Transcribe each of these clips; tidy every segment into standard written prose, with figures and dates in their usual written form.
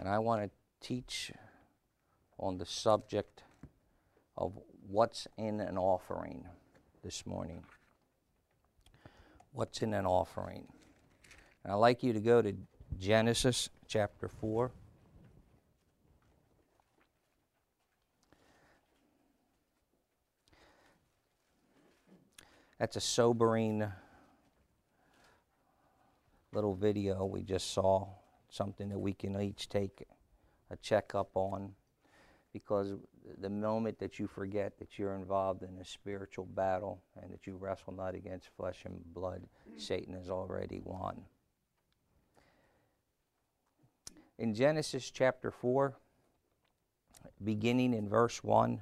And I want to teach on the subject of what's in an offering this morning. What's in an offering? And I'd like you to go to Genesis chapter 4. That's a sobering little video we just saw, something that we can each take a checkup on, because the moment that you forget that you're involved in a spiritual battle and that you wrestle not against flesh and blood, Satan has already won. In Genesis chapter 4, beginning in verse 1,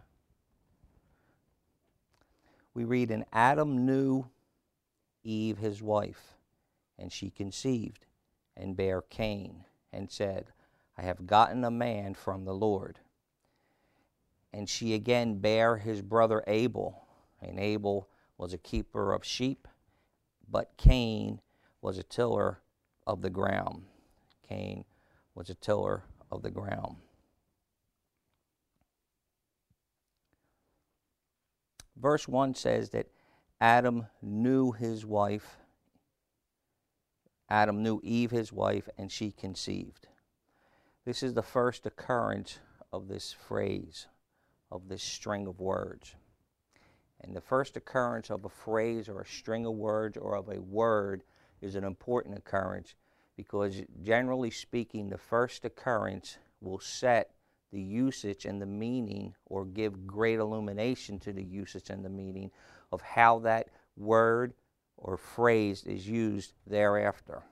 we read, "And Adam knew Eve his wife, and she conceived, and bare Cain, and said, I have gotten a man from the Lord. And she again bare his brother Abel, and Abel was a keeper of sheep, but Cain was a tiller of the ground." Cain was a tiller of the ground. Verse 1 says that Adam knew his wife. Adam knew Eve his wife, and she conceived. This is the first occurrence of this phrase, of this string of words. And the first occurrence of a phrase or a string of words or of a word is an important occurrence, because generally speaking, the first occurrence will set the usage and the meaning, or give great illumination to the usage and the meaning of how that word or phrase is used thereafter.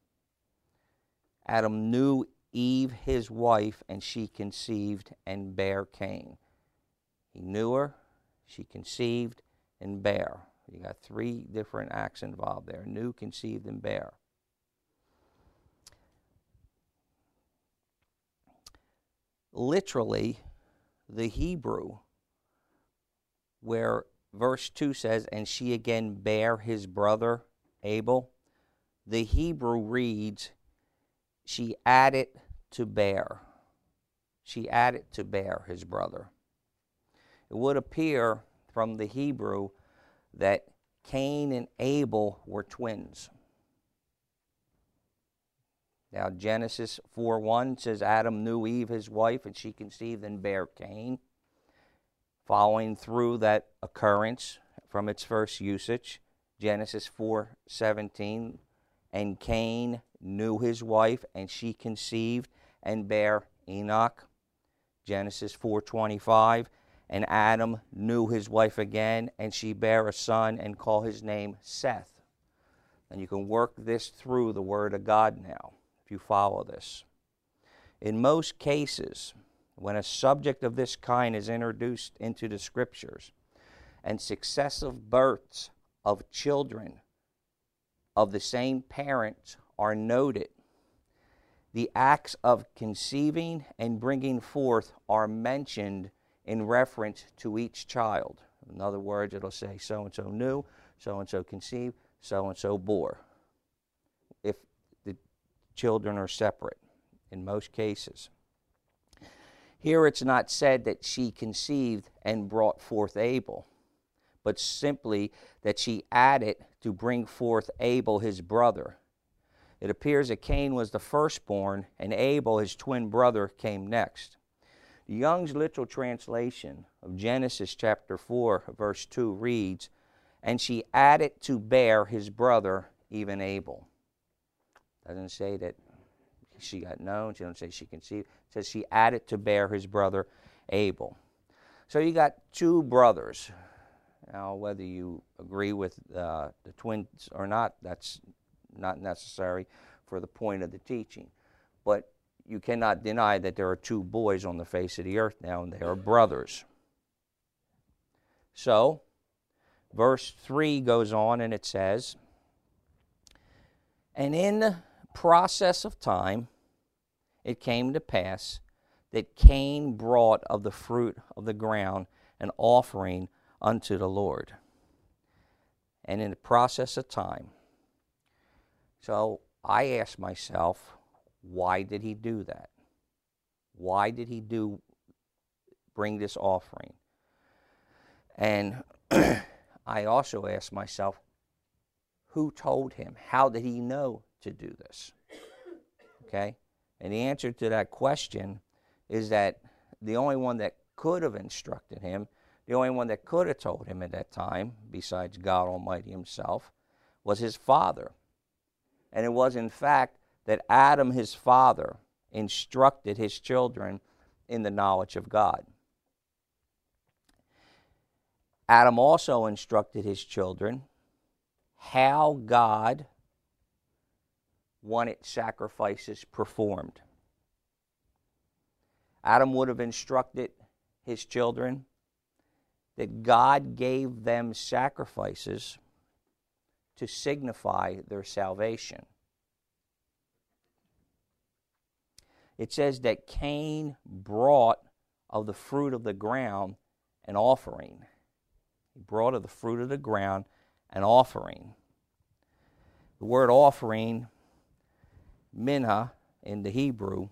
Adam knew Eve his wife, and she conceived and bare Cain. He knew her, she conceived, and bare. You got three different acts involved there: knew, conceived, and bare. Literally, the Hebrew, where verse 2 says, "And she again bare his brother Abel," the Hebrew reads, "She added to bear." She added to bear his brother. It would appear from the Hebrew that Cain and Abel were twins. Now, Genesis 4:1 says, Adam knew Eve his wife, and she conceived and bare Cain. Following through that occurrence from its first usage, Genesis 4:17, "And Cain knew his wife, and she conceived and bare Enoch." Genesis 4:25, "And Adam knew his wife again, and she bare a son, and called his name Seth." And you can work this through the Word of God now, if you follow this. In most cases, when a subject of this kind is introduced into the Scriptures, and successive births of children of the same parents are noted, the acts of conceiving and bringing forth are mentioned in reference to each child. In other words, it'll say so-and-so knew, so-and-so conceived, so-and-so bore, if the children are separate, in most cases. Here it's not said that she conceived and brought forth Abel, but simply that she added to bring forth Abel his brother. It appears that Cain was the firstborn, and Abel, his twin brother, came next. The Young's literal translation of Genesis chapter 4, verse 2 reads, "And she added to bear his brother, even Abel." Doesn't say that she got known. She doesn't say she conceived. It says she added to bear his brother Abel. So you got two brothers. Now, whether you agree with the twins or not, that's not necessary for the point of the teaching. But you cannot deny that there are two boys on the face of the earth now, and they are brothers. So, verse 3 goes on, and it says, "And in the process of time, it came to pass that Cain brought of the fruit of the ground an offering unto the Lord." And in the process of time. So I ask myself, why did he do that? Why did he bring this offering? And I also asked myself, who told him? How did he know to do this? Okay? And the answer to that question is that the only one that could have instructed him, the only one that could have told him at that time, besides God Almighty himself, was his father. And it was, in fact, that Adam, his father, instructed his children in the knowledge of God. Adam also instructed his children how God wanted sacrifices performed. Adam would have instructed his children that God gave them sacrifices to signify their salvation. It says that Cain brought of the fruit of the ground an offering. He brought of the fruit of the ground an offering. The word offering, minha, in the Hebrew,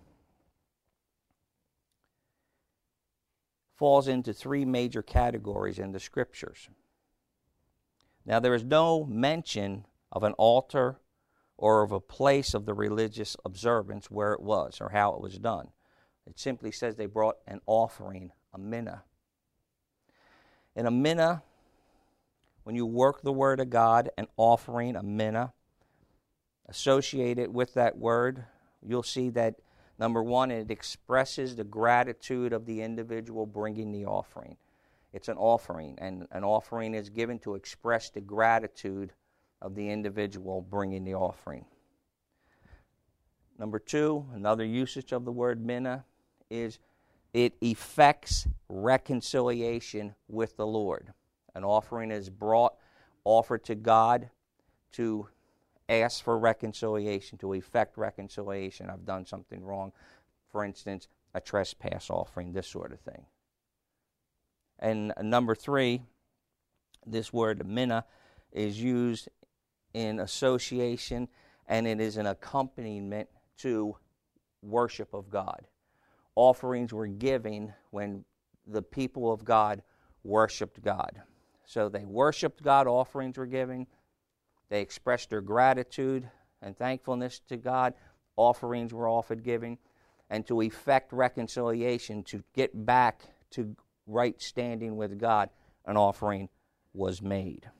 falls into three major categories in the Scriptures. Now, there is no mention of an altar or of a place of the religious observance where it was or how it was done. It simply says they brought an offering, a minha. In a minha, when you work the Word of God, an offering, a minha, associated with that word, you'll see that, number one, it expresses the gratitude of the individual bringing the offering. It's an offering, and an offering is given to express the gratitude of the individual bringing the offering. Number two, another usage of the word minha is it effects reconciliation with the Lord. An offering is offered to God to ask for reconciliation, to effect reconciliation. I've done something wrong. For instance, a trespass offering, this sort of thing. And number three, this word minha is used in association, and it is an accompaniment to worship of God. Offerings were given when the people of God worshiped God. So they worshiped God, offerings were given. They expressed their gratitude and thankfulness to God. Offerings were offered giving. And to effect reconciliation, to get back to right standing with God, an offering was made.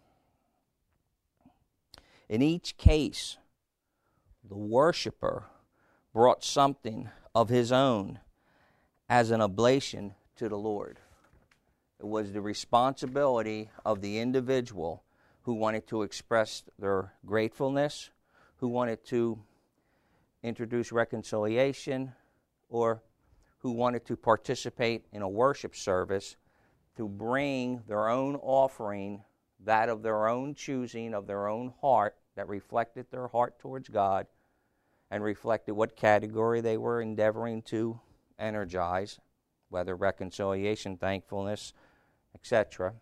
In each case, the worshiper brought something of his own as an oblation to the Lord. It was the responsibility of the individual who wanted to express their gratefulness, who wanted to introduce reconciliation, or who wanted to participate in a worship service, to bring their own offering, that of their own choosing, of their own heart, that reflected their heart towards God and reflected what category they were endeavoring to energize, whether reconciliation, thankfulness, etc.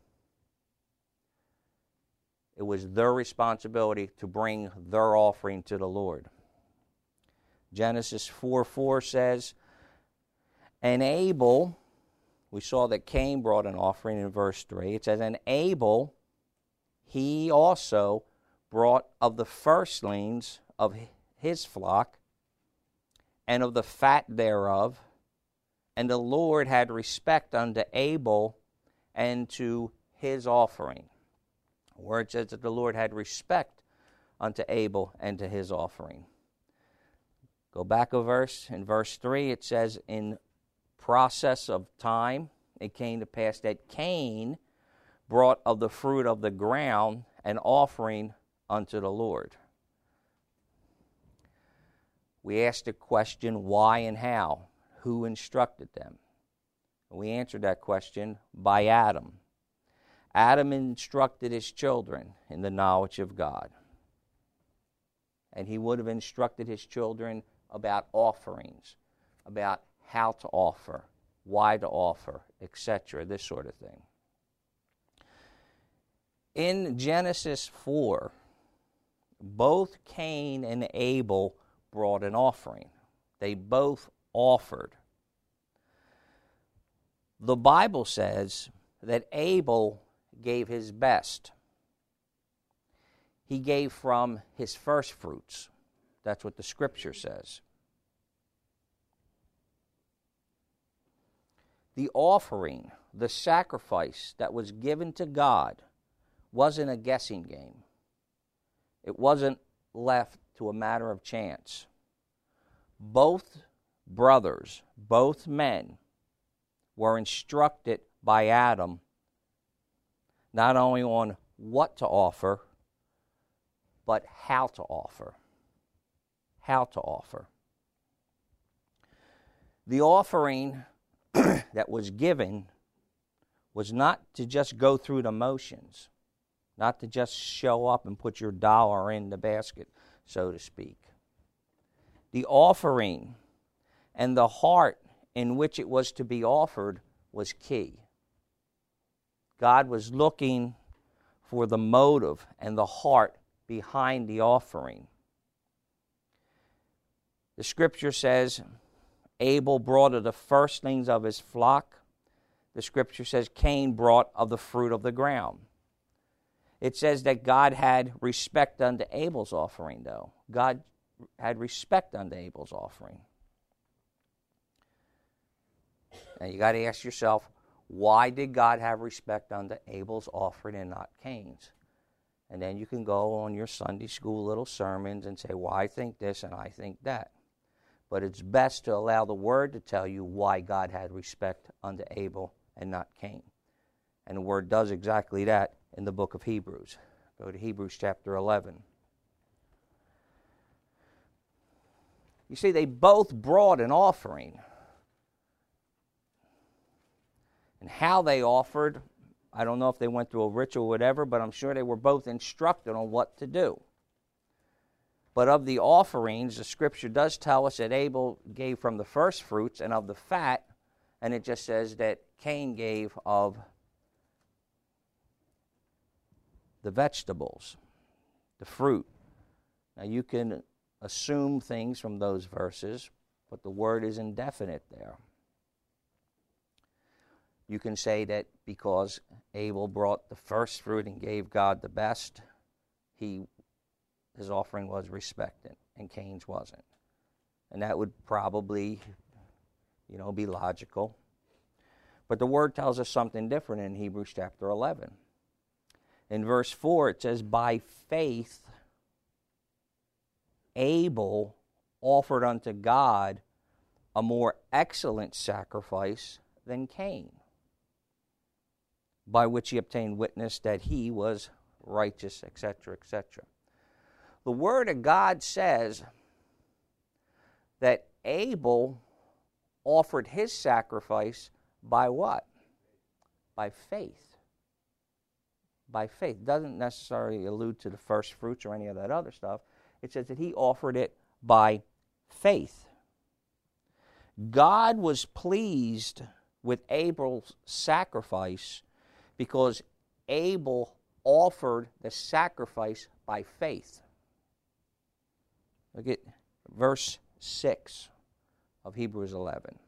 It was their responsibility to bring their offering to the Lord. Genesis 4:4 says, and Abel, we saw that Cain brought an offering in verse 3. It says, and Abel, he also brought of the firstlings of his flock and of the fat thereof, and the Lord had respect unto Abel and to his offering. The word says that the Lord had respect unto Abel and to his offering. Go back a verse. In verse 3, it says, in process of time, it came to pass that Cain brought of the fruit of the ground an offering unto the Lord. We asked the question, why and how? Who instructed them? We answered that question by Adam. Adam instructed his children in the knowledge of God. And he would have instructed his children about offerings, about how to offer, why to offer, etc., this sort of thing. In Genesis 4, both Cain and Abel brought an offering. They both offered The Bible says that Abel gave his best. He gave from his first fruits. That's what the Scripture says. The offering, the sacrifice that was given to God wasn't a guessing game. It wasn't left to a matter of chance. Both brothers, both men, were instructed by Adam not only on what to offer, but how to offer. How to offer. The offering that was given was not to just go through the motions, not to just show up and put your dollar in the basket, so to speak. The offering and the heart in which it was to be offered was key. God was looking for the motive and the heart behind the offering. The Scripture says Abel brought of the firstlings of his flock. The Scripture says Cain brought of the fruit of the ground. It says that God had respect unto Abel's offering, though. God had respect unto Abel's offering. Now you got to ask yourself, why did God have respect unto Abel's offering and not Cain's? And then you can go on your Sunday school little sermons and say, well, I think this and I think that. But it's best to allow the Word to tell you why God had respect unto Abel and not Cain. And the Word does exactly that in the book of Hebrews. Go to Hebrews chapter 11. You see, they both brought an offering. And how they offered, I don't know if they went through a ritual or whatever, but I'm sure they were both instructed on what to do. But of the offerings, the Scripture does tell us that Abel gave from the first fruits and of the fat, and it just says that Cain gave of the vegetables, the fruit. Now you can assume things from those verses, but the word is indefinite there. You can say that because Abel brought the first fruit and gave God the best, his offering was respected, and Cain's wasn't. And that would probably, be logical. But the Word tells us something different in Hebrews chapter 11. In verse 4, it says, by faith, Abel offered unto God a more excellent sacrifice than Cain, by which he obtained witness that he was righteous, etc., etc. The Word of God says that Abel offered his sacrifice by what? By faith. By faith. Doesn't necessarily allude to the first fruits or any of that other stuff. It says that he offered it by faith. God was pleased with Abel's sacrifice because Abel offered the sacrifice by faith. Look at verse 6 of Hebrews 11.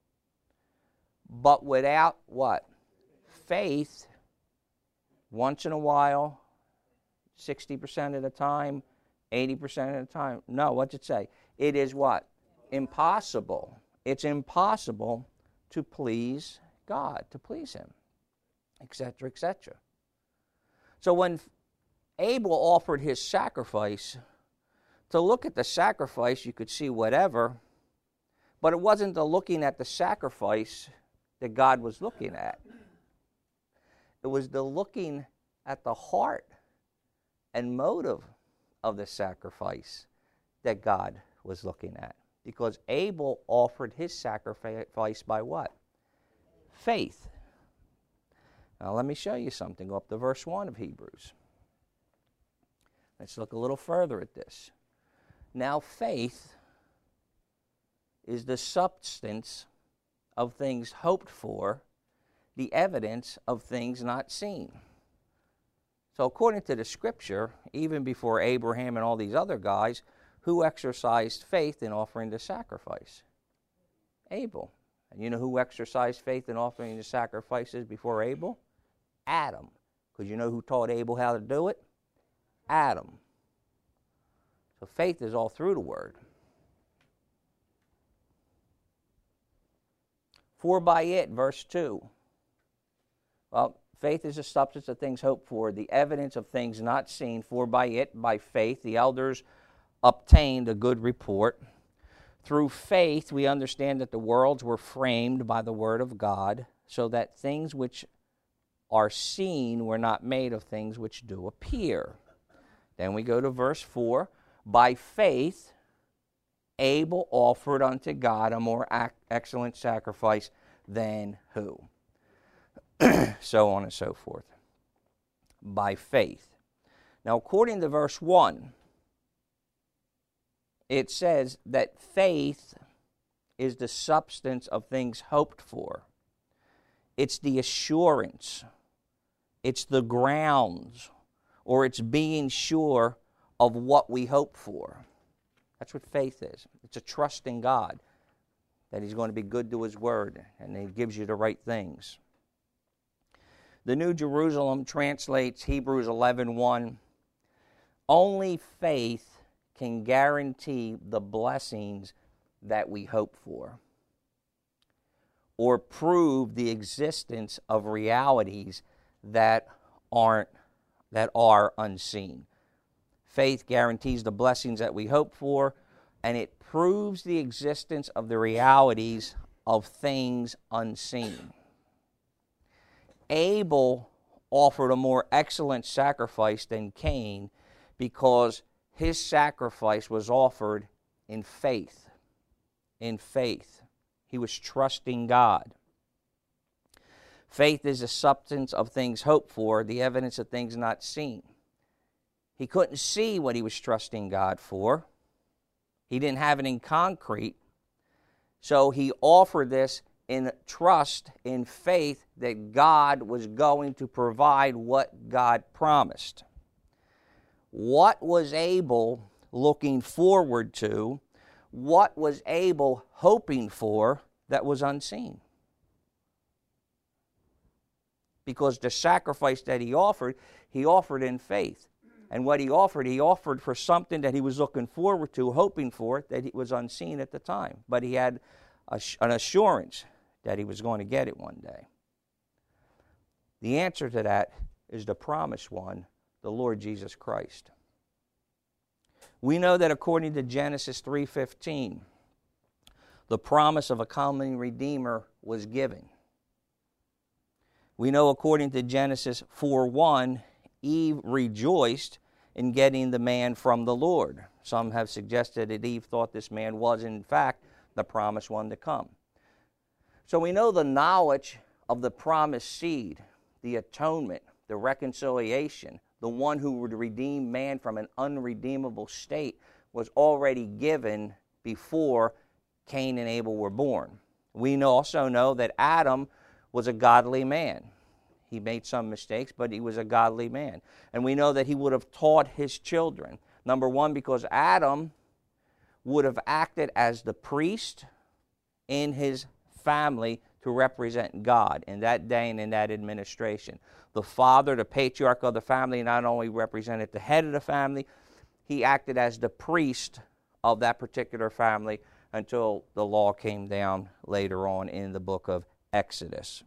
But without what? Faith, once in a while, 60% of the time, 80% of the time. No, what's it say? It is what? Impossible. It's impossible to please God, to please Him, etc., etc. So when Abel offered his sacrifice, to look at the sacrifice, you could see whatever, but it wasn't the looking at the sacrifice that God was looking at. It was the looking at the heart and motive of the sacrifice that God was looking at. Because Abel offered his sacrifice by what? Faith. Now let me show you something. Go up to verse 1 of Hebrews. Let's look a little further at this. Now faith is the substance of things hoped for, the evidence of things not seen. So according to the Scripture, even before Abraham and all these other guys, who exercised faith in offering the sacrifice? Abel. And you know who exercised faith in offering the sacrifices before Abel? Adam. Because you know who taught Abel how to do it? Adam. So faith is all through the Word. For by it, verse 2. Well, faith is the substance of things hoped for, the evidence of things not seen. For by it, by faith, the elders obtained a good report. Through faith, we understand that the worlds were framed by the Word of God, so that things which are seen were not made of things which do appear. Then we go to verse 4. By faith, Abel offered unto God a more excellent sacrifice than who? So on and so forth. By faith. Now, according to verse 1, it says that faith is the substance of things hoped for. It's the assurance. It's the grounds, or it's being sure of what we hope for. That's what faith is. It's a trust in God that He's going to be good to His Word and He gives you the right things. The New Jerusalem translates Hebrews 11:1. Only faith can guarantee the blessings that we hope for, or prove the existence of realities that are unseen. Faith guarantees the blessings that we hope for, and it proves the existence of the realities of things unseen. Abel offered a more excellent sacrifice than Cain because his sacrifice was offered in faith. In faith. He was trusting God. Faith is the substance of things hoped for, the evidence of things not seen. He couldn't see what he was trusting God for. He didn't have it in concrete. So he offered this in trust, in faith, that God was going to provide what God promised. What was Abel looking forward to? What was Abel hoping for that was unseen? Because the sacrifice that he offered in faith. And what he offered for something that he was looking forward to, hoping for, that it was unseen at the time. But he had an assurance that he was going to get it one day. The answer to that is the promised one, the Lord Jesus Christ. We know that according to Genesis 3:15, the promise of a coming Redeemer was given. We know according to Genesis 4:1, Eve rejoiced in getting the man from the Lord. Some have suggested that Eve thought this man was, in fact, the promised one to come. So we know the knowledge of the promised seed, the atonement, the reconciliation, the one who would redeem man from an unredeemable state, was already given before Cain and Abel were born. We also know that Adam was a godly man. He made some mistakes, but he was a godly man. And we know that he would have taught his children. Number one, because Adam would have acted as the priest in his family to represent God in that day and in that administration. The father, the patriarch of the family, not only represented the head of the family, he acted as the priest of that particular family until the law came down later on in the book of Exodus.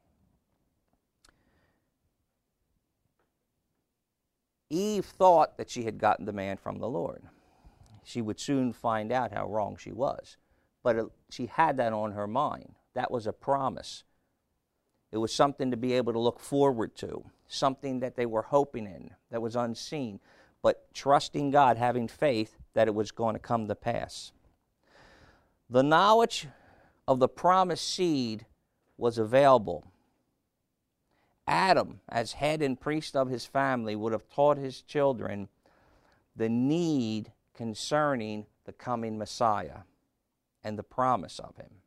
Eve thought that she had gotten the man from the Lord. She would soon find out how wrong she was. But she had that on her mind. That was a promise. It was something to be able to look forward to, something that they were hoping in, that was unseen, but trusting God, having faith that it was going to come to pass. The knowledge of the promised seed was available. Adam, as head and priest of his family, would have taught his children the need concerning the coming Messiah and the promise of him.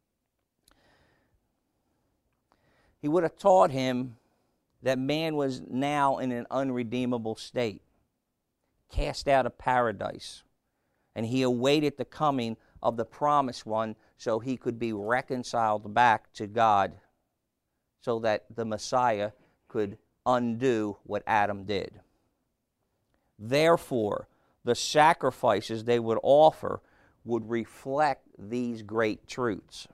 He would have taught him that man was now in an unredeemable state, cast out of paradise, and he awaited the coming of the promised one so he could be reconciled back to God, so that the Messiah could undo what Adam did. Therefore, the sacrifices they would offer would reflect these great truths.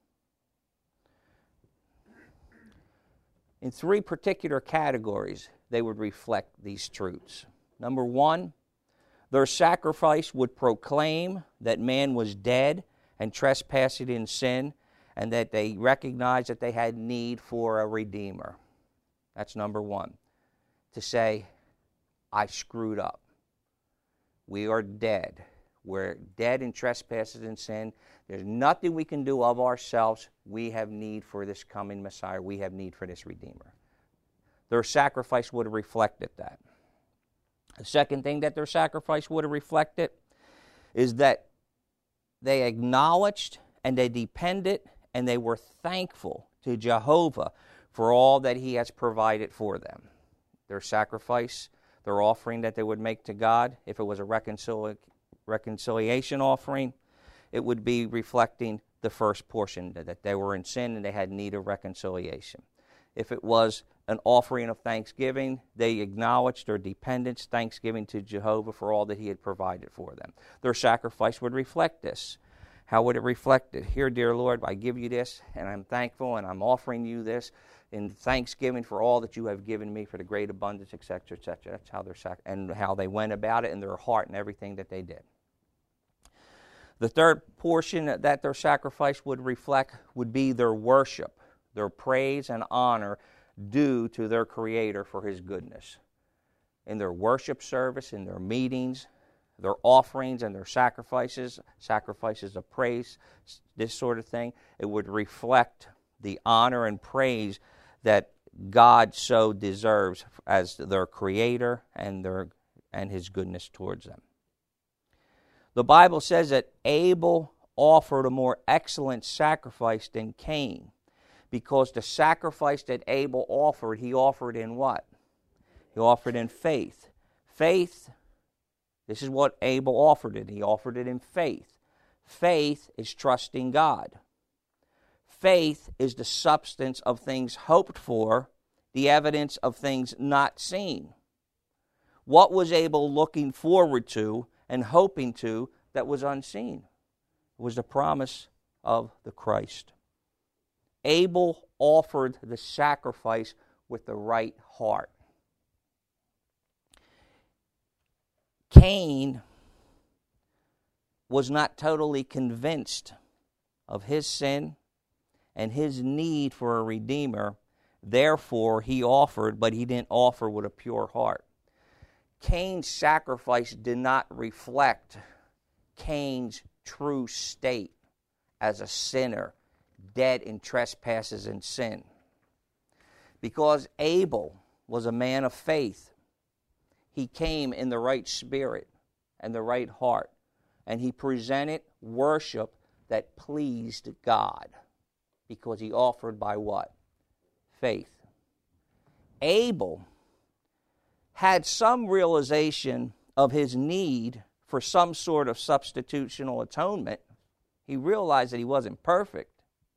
In three particular categories, they would reflect these truths. Number one, their sacrifice would proclaim that man was dead and trespassing in sin, and that they recognized that they had need for a Redeemer. That's number one. To say, I screwed up. We are dead. We're dead in trespasses and sin. There's nothing we can do of ourselves. We have need for this coming Messiah. We have need for this Redeemer. Their sacrifice would have reflected that. The second thing that their sacrifice would have reflected is that they acknowledged and they depended and they were thankful to Jehovah for all that he has provided for them. Their sacrifice, their offering that they would make to God, if it was a reconciliation offering, it would be reflecting the first portion, that they were in sin and they had need of reconciliation. If it was an offering of thanksgiving, they acknowledged their dependence, thanksgiving to Jehovah for all that he had provided for them. Their sacrifice would reflect this. How would it reflect it? Here, dear Lord, I give you this, and I'm thankful, and I'm offering you this in thanksgiving for all that you have given me, for the great abundance, etc., etc. That's how and how they went about it in their heart and everything that they did. The third portion that their sacrifice would reflect would be their worship, their praise and honor due to their Creator for his goodness. In their worship service, in their meetings, their offerings and their sacrifices of praise, this sort of thing, it would reflect the honor and praise that God so deserves as their Creator and his goodness towards them. The Bible says that Abel offered a more excellent sacrifice than Cain, because the sacrifice that Abel offered, he offered in what? He offered in faith. Faith, this is what Abel offered it. He offered it in faith. Faith is trusting God. Faith is the substance of things hoped for, the evidence of things not seen. What was Abel looking forward to and hoping to that was unseen? It was the promise of the Christ. Abel offered the sacrifice with the right heart. Cain was not totally convinced of his sin and his need for a Redeemer. Therefore, he offered, but he didn't offer with a pure heart. Cain's sacrifice did not reflect Cain's true state as a sinner, dead in trespasses and sin. Because Abel was a man of faith, he came in the right spirit and the right heart, and he presented worship that pleased God, because he offered by what? Faith. Abel had some realization of his need for some sort of substitutional atonement. He realized that he wasn't perfect.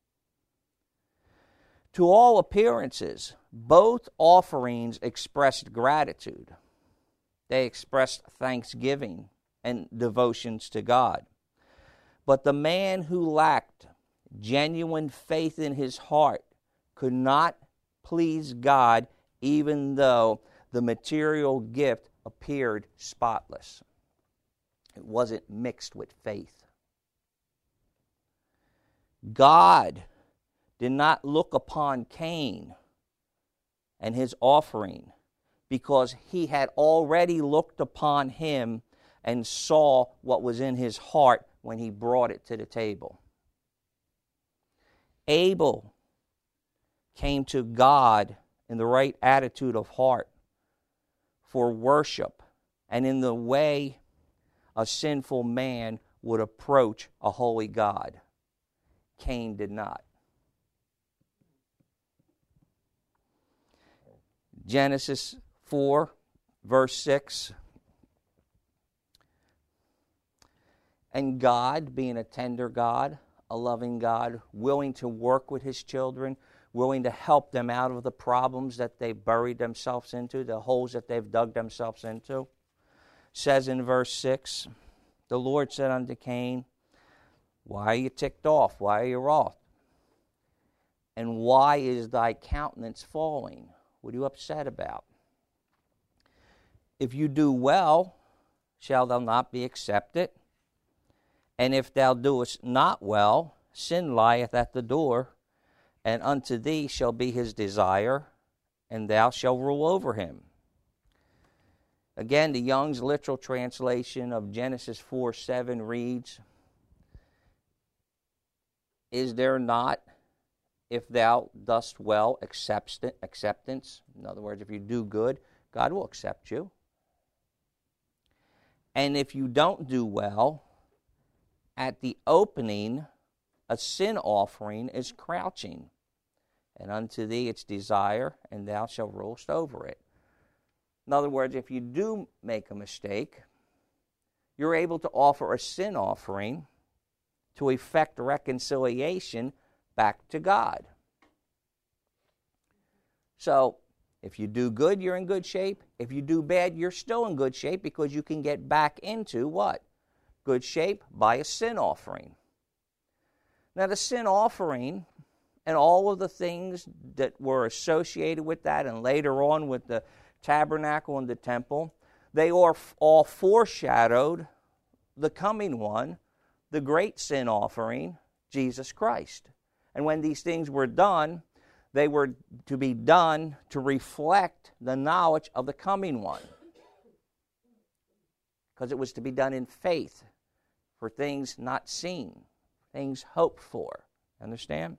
To all appearances, both offerings expressed gratitude. They expressed thanksgiving and devotions to God. But the man who lacked genuine faith in his heart could not please God, even though the material gift appeared spotless. It wasn't mixed with faith. God did not look upon Cain and his offering, because he had already looked upon him and saw what was in his heart when he brought it to the table. Abel came to God in the right attitude of heart for worship, and in the way a sinful man would approach a holy God. Cain did not. Genesis 4, verse 6. And God, being a tender God, a loving God, willing to work with his children, willing to help them out of the problems that they've buried themselves into, the holes that they've dug themselves into, says in verse 6, the Lord said unto Cain, why are you ticked off? Why are you wroth? And why is thy countenance falling? What are you upset about? If you do well, shall thou not be accepted? And if thou doest not well, sin lieth at the door, and unto thee shall be his desire, and thou shalt rule over him. Again, the Young's literal translation of Genesis 4:7 reads, is there not, if thou dost well, acceptance? In other words, if you do good, God will accept you. And if you don't do well, at the opening, a sin offering is crouching, and unto thee its desire, and thou shalt rulest over it. In other words, if you do make a mistake, you're able to offer a sin offering to effect reconciliation back to God. So, if you do good, you're in good shape. If you do bad, you're still in good shape because you can get back into what? Good shape by a sin offering. Now, the sin offering and all of the things that were associated with that, and later on with the tabernacle and the temple, they are all foreshadowed the coming one, the great sin offering, Jesus Christ. And when these things were done, they were to be done to reflect the knowledge of the coming one. Because it was to be done in faith for things not seen, things hoped for. Understand?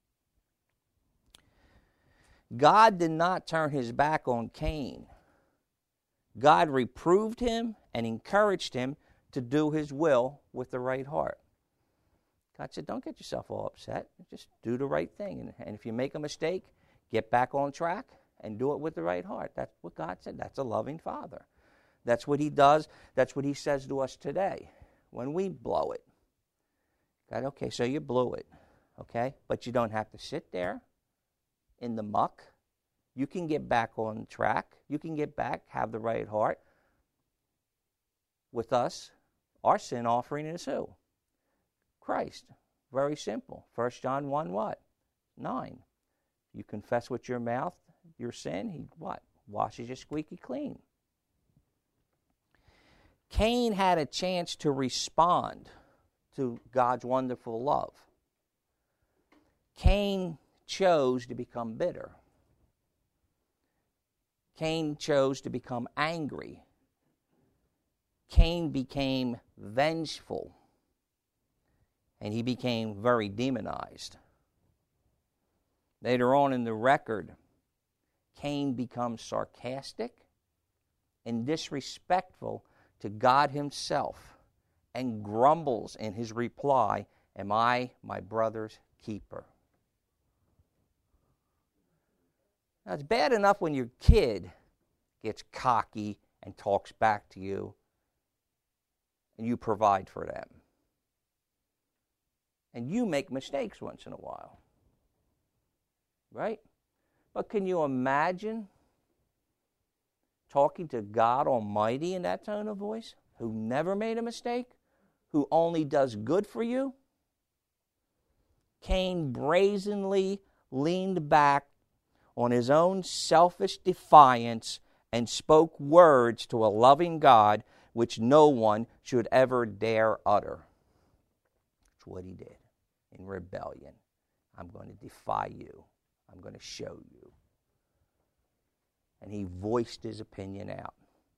God did not turn his back on Cain. God reproved him and encouraged him to do his will with the right heart. God said, don't get yourself all upset. Just do the right thing. And if you make a mistake, get back on track and do it with the right heart. That's what God said. That's a loving Father. That's what he does. That's what he says to us today when we blow it. God, okay, so you blew it, okay? But you don't have to sit there in the muck. You can get back on track. You can get back, have the right heart. With us, our sin offering is who? Christ. Very simple. 1 John 1 what? 9. You confess with your mouth your sin, he what? Washes you squeaky clean. Cain had a chance to respond to God's wonderful love. Cain chose to become bitter. Cain chose to become angry. Cain became vengeful. And he became very demonized. Later on in the record, Cain becomes sarcastic and disrespectful to God himself and grumbles in his reply, am I my brother's keeper? Now, it's bad enough when your kid gets cocky and talks back to you and you provide for them. And you make mistakes once in a while. Right? But can you imagine talking to God Almighty in that tone of voice, who never made a mistake, who only does good for you? Cain brazenly leaned back on his own selfish defiance and spoke words to a loving God which no one should ever dare utter. That's what he did. In rebellion, I'm going to defy you. I'm going to show you. And he voiced his opinion out.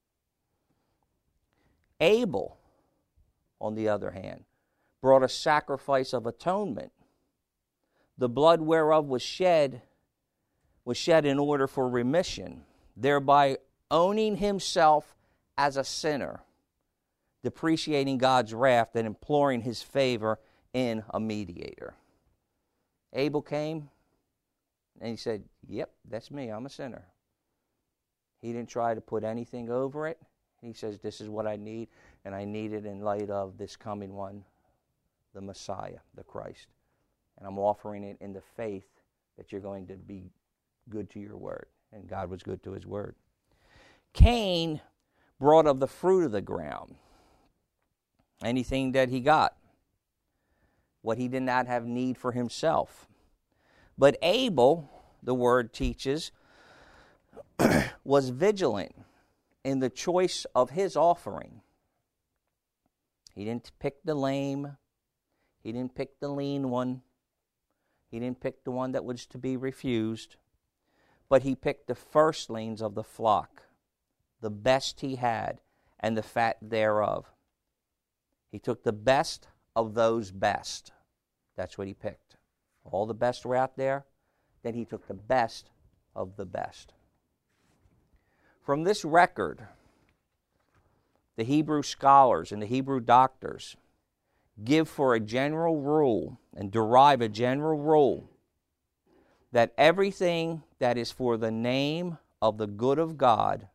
Abel, on the other hand, brought a sacrifice of atonement. The blood whereof was shed in order for remission, thereby owning himself as a sinner, depreciating God's wrath and imploring his favor in a mediator. Abel came and he said, yep, that's me, I'm a sinner. He didn't try to put anything over it. He says, this is what I need, and I need it in light of this coming one, the Messiah, the Christ. And I'm offering it in the faith that you're going to be good to your word. And God was good to his word. Cain brought of the fruit of the ground. Anything that he got. What he did not have need for himself. But Abel, the word teaches, was vigilant in the choice of his offering. He didn't pick the lame. He didn't pick the lean one. He didn't pick the one that was to be refused. But he picked the firstlings of the flock, the best he had, and the fat thereof. He took the best of those best. That's what he picked. All the best were out there. Then he took the best of the best. From this record, the Hebrew scholars and the Hebrew doctors give for a general rule and derive a general rule that everything that is for the name of the good of God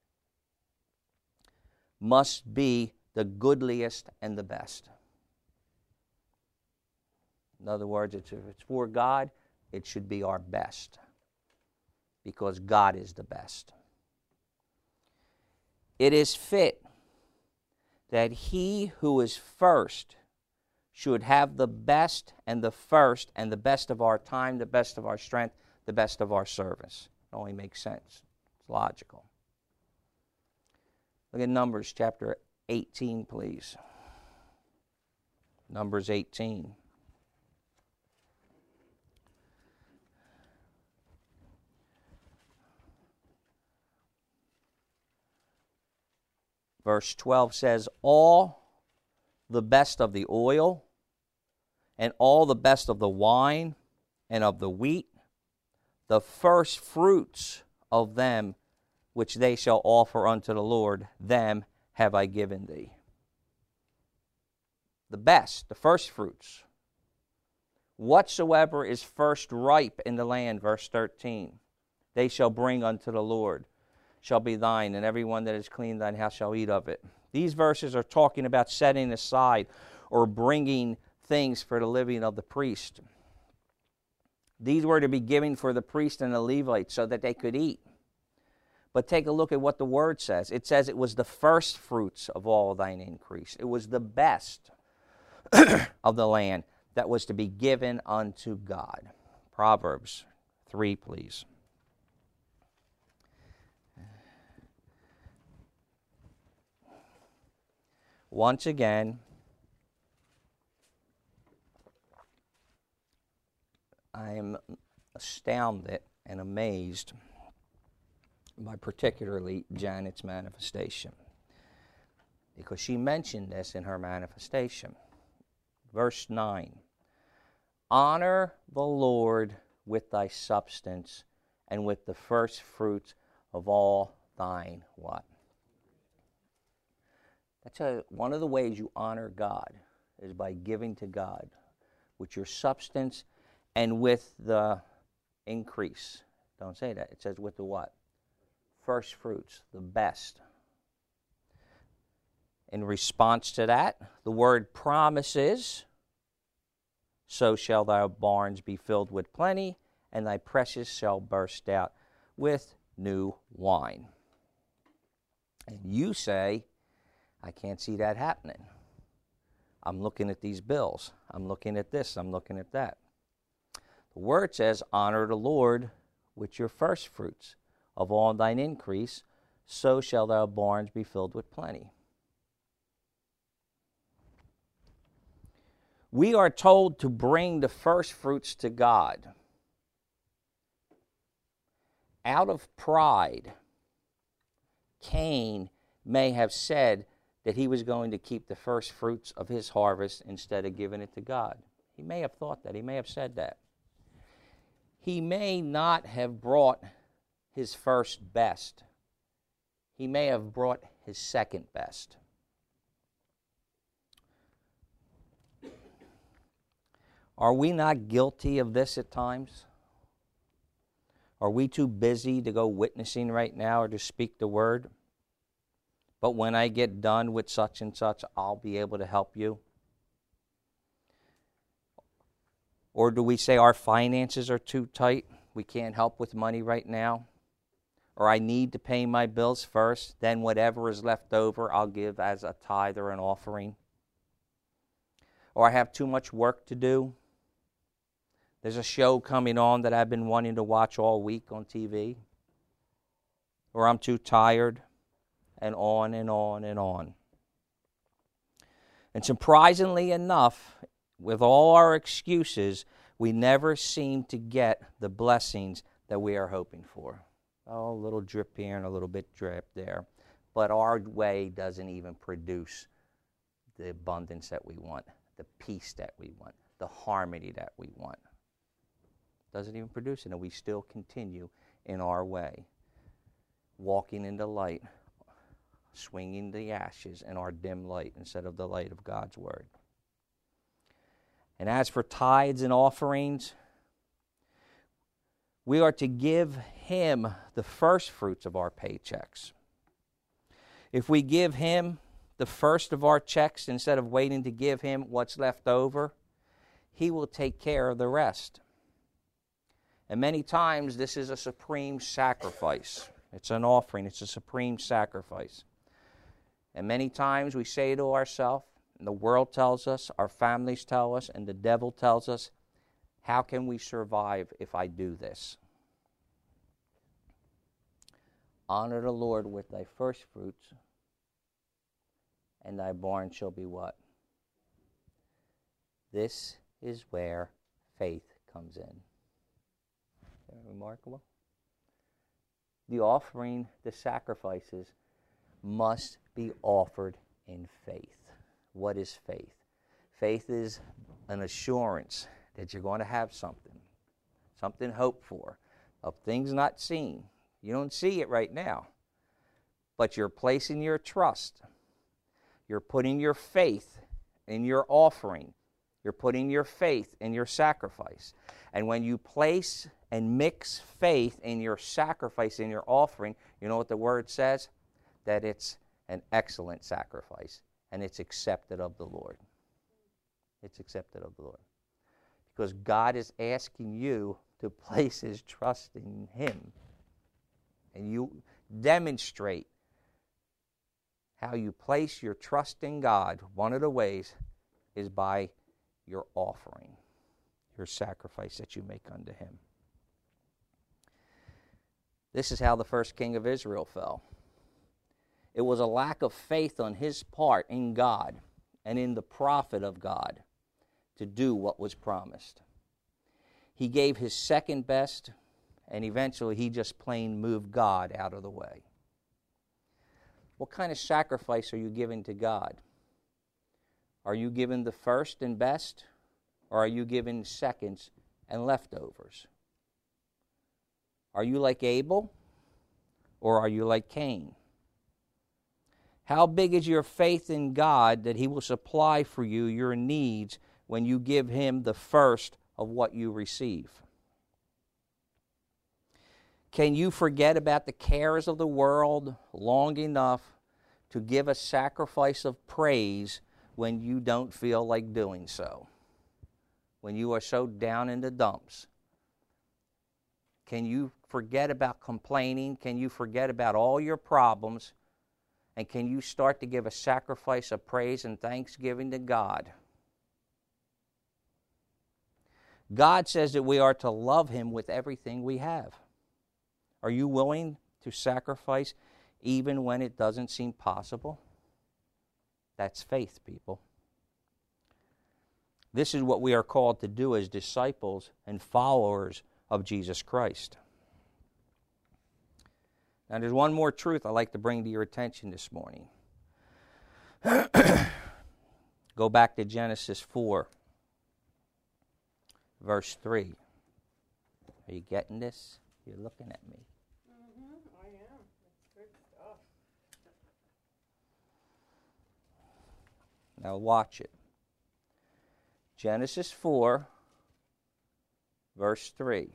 must be the goodliest and the best. In other words, if it's for God, it should be our best, because God is the best. It is fit that he who is first should have the best and the first and the best of our time, the best of our strength, the best of our service. It only makes sense. It's logical. Look at Numbers chapter 18, please. Numbers 18. Verse 12 says, all the best of the oil, and all the best of the wine, and of the wheat, the first fruits of them which they shall offer unto the Lord, them have I given thee. The best, the first fruits. Whatsoever is first ripe in the land, verse 13, they shall bring unto the Lord, shall be thine, and every one that is clean thine house shall eat of it. These verses are talking about setting aside or bringing things for the living of the priest. These were to be given for the priest and the Levites so that they could eat. But take a look at what the word says. It says it was the first fruits of all thine increase. It was the best of the land that was to be given unto God. Proverbs 3, please. Once again, I am astounded and amazed by particularly Janet's manifestation, because she mentioned this in her manifestation. Verse 9, honor the Lord with thy substance and with the first fruits of all thine what? That's one of the ways you honor God is by giving to God with your substance and with the increase. Don't say that. It says with the what? First fruits, the best. In response to that, the word promises, so shall thy barns be filled with plenty, and thy presses shall burst out with new wine. And you say, I can't see that happening. I'm looking at these bills. I'm looking at this. I'm looking at that. The word says, honor the Lord with your first fruits of all thine increase, so shall thy barns be filled with plenty. We are told to bring the first fruits to God. Out of pride, Cain may have said that he was going to keep the first fruits of his harvest instead of giving it to God. He may have thought that. He may have said that. He may not have brought his first best. He may have brought his second best. Are we not guilty of this at times? Are we too busy to go witnessing right now or to speak the word? but when I get done with such and such, I'll be able to help you? Or do we say our finances are too tight, we can't help with money right now? Or I need to pay my bills first, then whatever is left over I'll give as a tithe or an offering? Or I have too much work to do. There's a show coming on that I've been wanting to watch all week on TV. Or I'm too tired, and on and on and on. And surprisingly enough, with all our excuses, we never seem to get the blessings that we are hoping for. Oh, a little drip here and a little bit drip there. But our way doesn't even produce the abundance that we want, the peace that we want, the harmony that we want. Doesn't even produce it, and we still continue in our way, walking in the light, swinging the ashes in our dim light instead of the light of God's Word. And as for tithes and offerings, we are to give Him the first fruits of our paychecks. If we give Him the first of our checks instead of waiting to give Him what's left over, He will take care of the rest. And many times this is a supreme sacrifice. It's an offering. It's a supreme sacrifice. And many times we say to ourselves, and the world tells us, our families tell us, and the devil tells us, how can we survive if I do this? Honor the Lord with thy first fruits, and thy barn shall be what? This is where faith comes in. Isn't that remarkable? The offering, the sacrifices, must be offered in faith. What is faith? Faith is an assurance that you're going to have something hoped for, of things not seen. You don't see it right now, but you're placing your trust. You're putting your faith in your offering. You're putting your faith in your sacrifice. And when you place and mix faith in your sacrifice, in your offering, you know what the Word says? That it's an excellent sacrifice, and it's accepted of the Lord. It's accepted of the Lord. Because God is asking you to place His trust in Him. And you demonstrate how you place your trust in God. One of the ways is by your offering, your sacrifice that you make unto Him. This is how the first king of Israel fell. It was a lack of faith on his part in God and in the prophet of God to do what was promised. He gave his second best, and eventually he just plain moved God out of the way. What kind of sacrifice are you giving to God? Are you giving the first and best, or are you giving seconds and leftovers? Are you like Abel, or are you like Cain? How big is your faith in God that He will supply for you your needs when you give Him the first of what you receive? Can you forget about the cares of the world long enough to give a sacrifice of praise when you don't feel like doing so? When you are so down in the dumps? Can you forget about complaining? Can you forget about all your problems? And can you start to give a sacrifice of praise and thanksgiving to God? God says that we are to love Him with everything we have. Are you willing to sacrifice even when it doesn't seem possible? That's faith, people. This is what we are called to do as disciples and followers of Jesus Christ. Now, there's one more truth I'd like to bring to your attention this morning. Go back to Genesis 4, verse 3. Are you getting this? You're looking at me. I am. It's good stuff. Now watch it. Genesis 4, verse 3.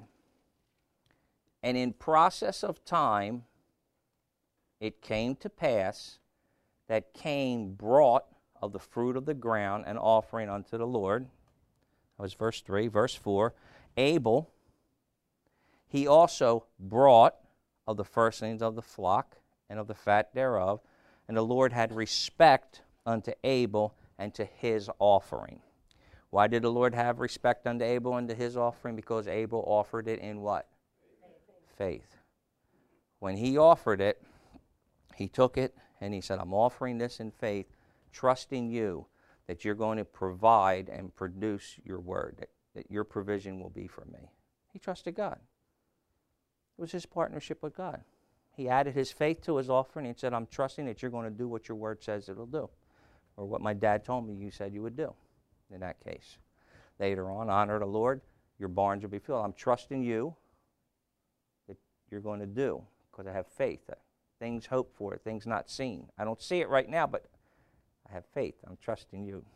And in process of time, it came to pass that Cain brought of the fruit of the ground an offering unto the Lord. That was verse 3. Verse 4, Abel, he also brought of the firstlings of the flock and of the fat thereof, and the Lord had respect unto Abel and to his offering. Why did the Lord have respect unto Abel and to his offering? Because Abel offered it in what? Faith. When he offered it, he took it and he said, I'm offering this in faith, trusting you that you're going to provide and produce your word, that your provision will be for me. He trusted God. It was his partnership with God. He added his faith to his offering and said, I'm trusting that you're going to do what your word says it'll do, or what my dad told me you said you would do in that case. Later on, honor the Lord, your barns will be filled. I'm trusting you that you're going to do, because I have faith. Things hoped for, things not seen. I don't see it right now, but I have faith. I'm trusting you.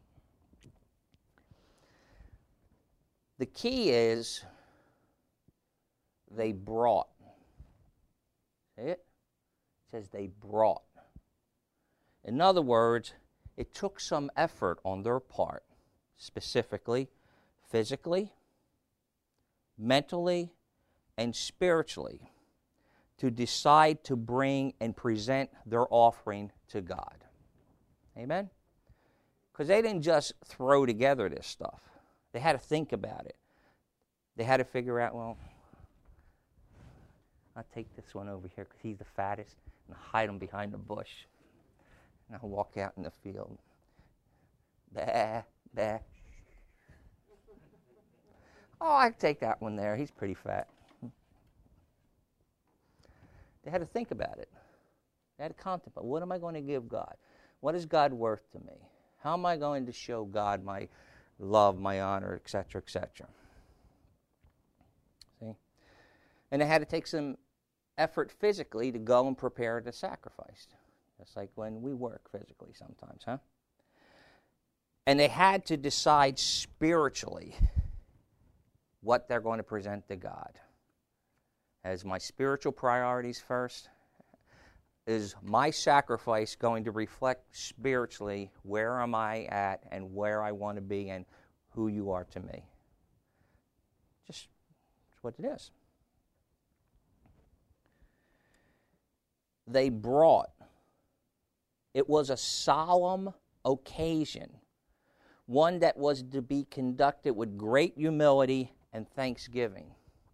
The key is they brought. See it? It says they brought. In other words, it took some effort on their part, specifically, physically, mentally, and spiritually, to decide to bring and present their offering to God. Amen? Because they didn't just throw together this stuff. They had to think about it. They had to figure out, well, I'll take this one over here because he's the fattest, and hide him behind the bush. And I'll walk out in the field. Bah, bah. Oh, I can take that one there. He's pretty fat. They had to think about it. They had to contemplate. What am I going to give God? What is God worth to me? How am I going to show God my love, my honor, etc., etc.? See? And they had to take some effort physically to go and prepare the sacrifice. Just like when we work physically sometimes, huh? And they had to decide spiritually what they're going to present to God. As my spiritual priorities first, is my sacrifice going to reflect spiritually where am I at and where I want to be and who you are to me? Just what it is. They brought. It was a solemn occasion, one that was to be conducted with great humility and thanksgiving.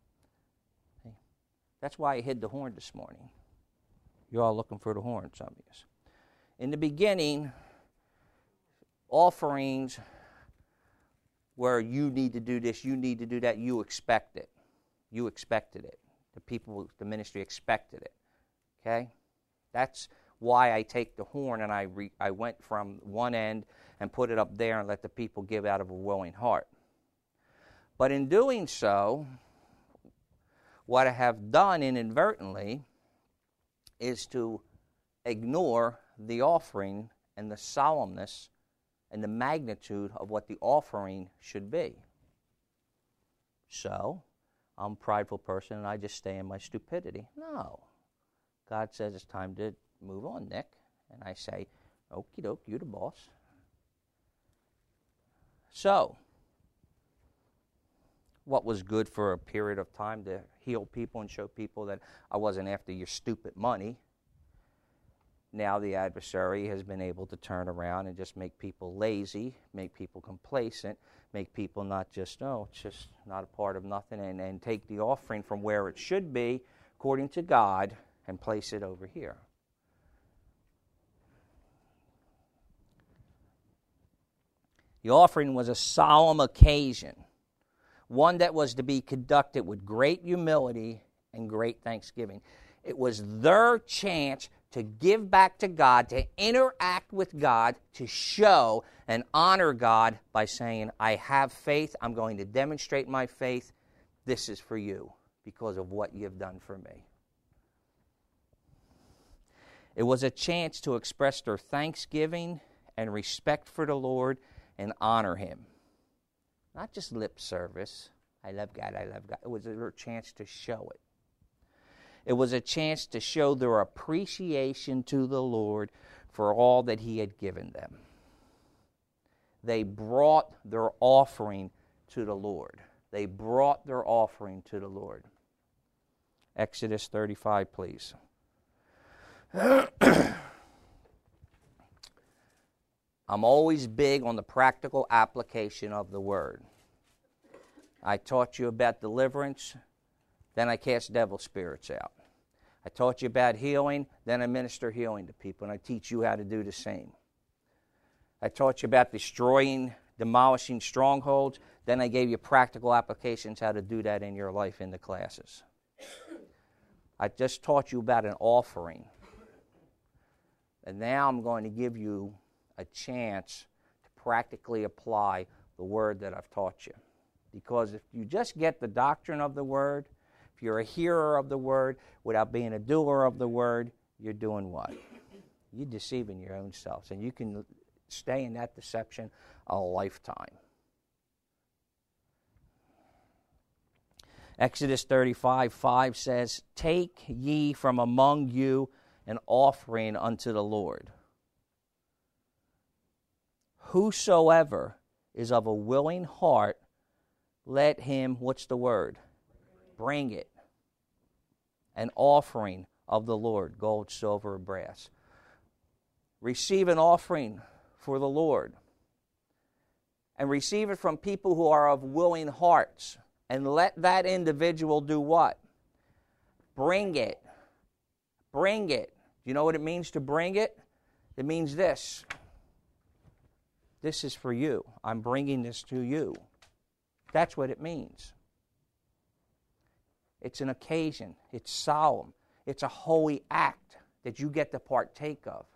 That's why I hid the horn this morning. You're all looking for the horn, some of you. In the beginning, offerings where you need to do this, you need to do that, you expect it. You expected it. The people, the ministry expected it. Okay? That's why I take the horn and I went from one end and put it up there and let the people give out of a willing heart. But in doing so, what I have done inadvertently is to ignore the offering and the solemnness and the magnitude of what the offering should be. So, I'm a prideful person and I just stay in my stupidity. No. God says it's time to move on, Nick. And I say, okie doke, you the boss. So, what was good for a period of time to heal people and show people that I wasn't after your stupid money. Now the adversary has been able to turn around and just make people lazy, make people complacent, make people not just, it's just not a part of nothing, and take the offering from where it should be, according to God, and place it over here. The offering was a solemn occasion, one that was to be conducted with great humility and great thanksgiving. It was their chance to give back to God, to interact with God, to show and honor God by saying, I have faith, I'm going to demonstrate my faith, this is for you because of what you've done for me. It was a chance to express their thanksgiving and respect for the Lord and honor Him. Not just lip service. I love God, I love God. It was a chance to show it. It was a chance to show their appreciation to the Lord for all that he had given them. They brought their offering to the Lord. They brought their offering to the Lord. Exodus 35, please. I'm always big on the practical application of the word. I taught you about deliverance, then I cast devil spirits out. I taught you about healing, then I minister healing to people, and I teach you how to do the same. I taught you about demolishing strongholds, then I gave you practical applications how to do that in your life in the classes. I just taught you about an offering. And now I'm going to give you a chance to practically apply the word that I've taught you. Because if you just get the doctrine of the word, if you're a hearer of the word without being a doer of the word, you're doing what? You're deceiving your own selves. And you can stay in that deception a lifetime. Exodus 35:5 says, "Take ye from among you an offering unto the Lord. Whosoever is of a willing heart, let him," what's the word? Bring it. An offering of the Lord, gold, silver, and brass. Receive an offering for the Lord. And receive it from people who are of willing hearts. And let that individual do what? Bring it. Bring it. Do you know what it means to bring it? It means this. This is for you. I'm bringing this to you. That's what it means. It's an occasion. It's solemn. It's a holy act that you get to partake of.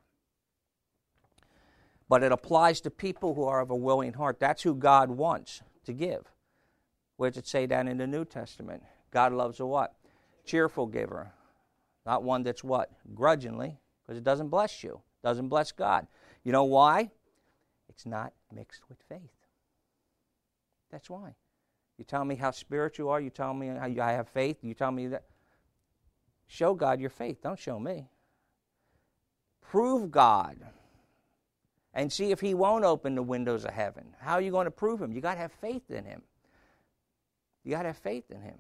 But it applies to people who are of a willing heart. That's who God wants to give. Where does it say that in the New Testament? God loves a what? Cheerful giver. Not one that's what? Grudgingly, because it doesn't bless you. Doesn't bless God. You know why? It's not mixed with faith. That's why. You tell me how spiritual you are. You tell me how I have faith. You tell me that. Show God your faith. Don't show me. Prove God. And see if he won't open the windows of heaven. How are you going to prove him? You got to have faith in him. You got to have faith in him.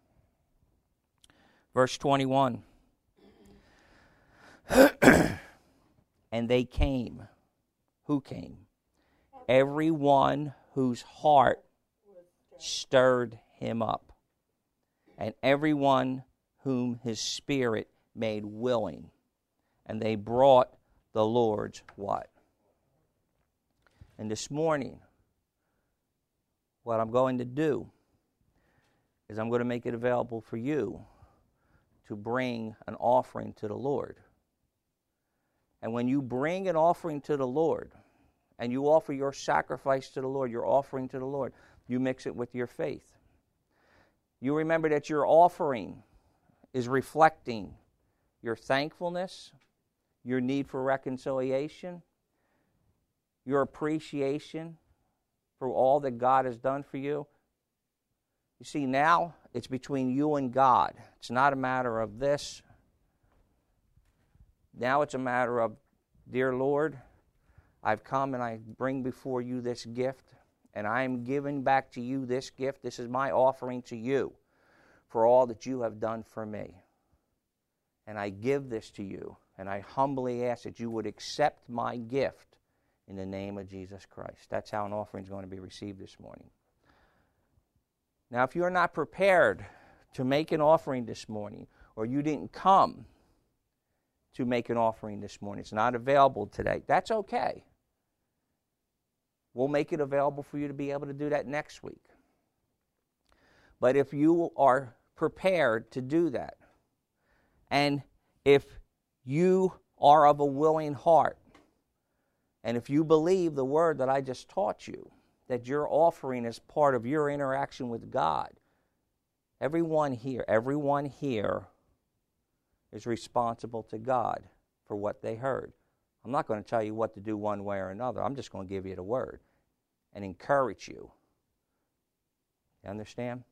Verse 21. And they came. Who came? Everyone whose heart stirred him up, and everyone whom his spirit made willing. And they brought the Lord's what? And this morning, what I'm going to do is I'm going to make it available for you to bring an offering to the Lord. And when you bring an offering to the Lord, and you offer your sacrifice to the Lord, your offering to the Lord, you mix it with your faith. You remember that your offering is reflecting your thankfulness, your need for reconciliation, your appreciation for all that God has done for you. You see, now it's between you and God. It's not a matter of this. Now it's a matter of, dear Lord, I've come and I bring before you this gift, and I am giving back to you this gift. This is my offering to you for all that you have done for me. And I give this to you, and I humbly ask that you would accept my gift in the name of Jesus Christ. That's how an offering is going to be received this morning. Now, if you're not prepared to make an offering this morning, or you didn't come to make an offering this morning, it's not available today, that's okay. We'll make it available for you to be able to do that next week. But if you are prepared to do that, and if you are of a willing heart, and if you believe the word that I just taught you, that your offering is part of your interaction with God, everyone here is responsible to God for what they heard. I'm not going to tell you what to do one way or another. I'm just going to give you the word and encourage you. You understand?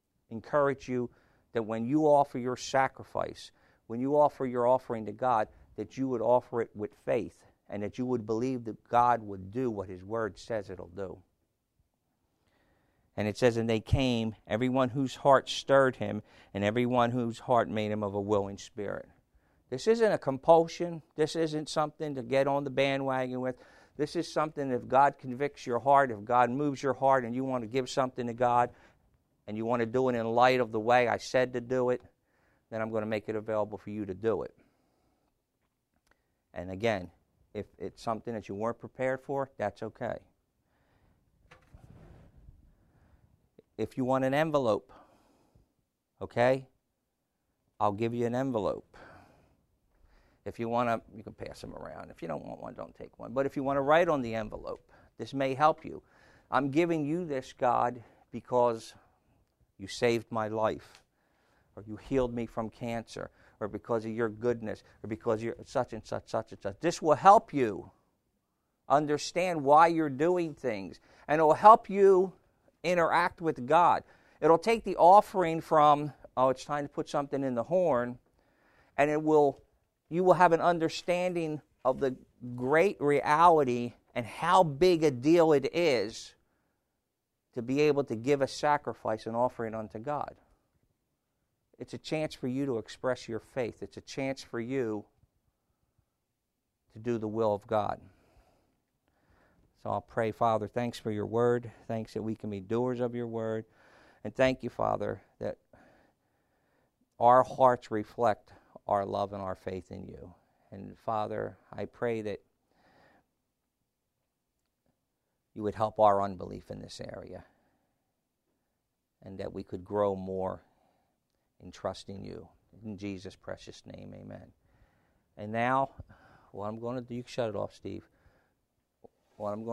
Encourage you that when you offer your sacrifice, when you offer your offering to God, that you would offer it with faith and that you would believe that God would do what His Word says it'll do. And it says, and they came, everyone whose heart stirred him, and everyone whose heart made him of a willing spirit. This isn't a compulsion. This isn't something to get on the bandwagon with. This is something, if God convicts your heart, if God moves your heart and you want to give something to God, and you want to do it in light of the way I said to do it, then I'm going to make it available for you to do it. And again, if it's something that you weren't prepared for, that's okay. If you want an envelope, okay, I'll give you an envelope. If you want to, you can pass them around. If you don't want one, don't take one. But if you want to write on the envelope, this may help you. I'm giving you this, God, because you saved my life, or you healed me from cancer, or because of your goodness, or because you're such and such, such and such. This will help you understand why you're doing things, and it will help you interact with God. It'll take the offering from, oh, it's time to put something in the horn, and you will have an understanding of the great reality and how big a deal it is to be able to give a sacrifice and offering unto God. It's a chance for you to express your faith. It's a chance for you to do the will of God. So I'll pray, Father, thanks for your word. Thanks that we can be doers of your word. And thank you, Father, that our hearts reflect our love and our faith in you. And Father, I pray that you would help our unbelief in this area, and that we could grow more in trusting you. In Jesus' precious name, amen. And now, what I'm going to do, you can shut it off, Steve. What I'm going